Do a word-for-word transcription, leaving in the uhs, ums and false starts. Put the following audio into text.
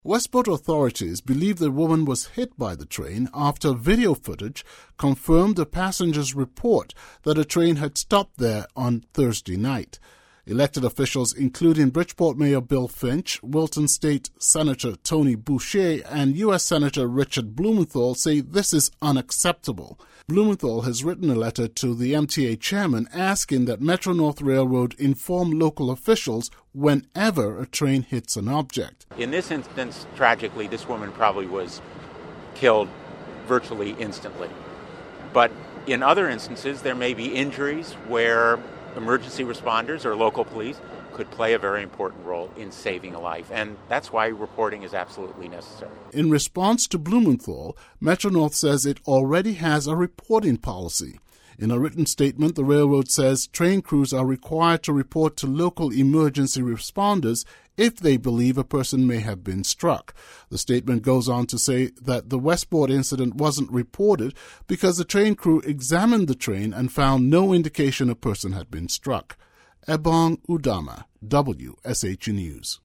Westport authorities believe the woman was hit by the train after video footage confirmed the passenger's report that a train had stopped there on Thursday night. Elected officials, including Bridgeport Mayor Bill Finch, Wilton State Senator Tony Boucher, and U S Senator Richard Blumenthal, say this is unacceptable. Blumenthal has written a letter to the M T A chairman asking that Metro-North Railroad inform local officials whenever a train hits an object. In this instance, tragically, this woman probably was killed virtually instantly. But in other instances, there may be injuries where emergency responders or local police could play a very important role in saving a life, and that's why reporting is absolutely necessary. In response to Blumenthal, Metro-North says it already has a reporting policy. In a written statement, the railroad says train crews are required to report to local emergency responders if they believe a person may have been struck. The statement goes on to say that the Westport incident wasn't reported because the train crew examined the train and found no indication a person had been struck. Ebong Udama, W S H News.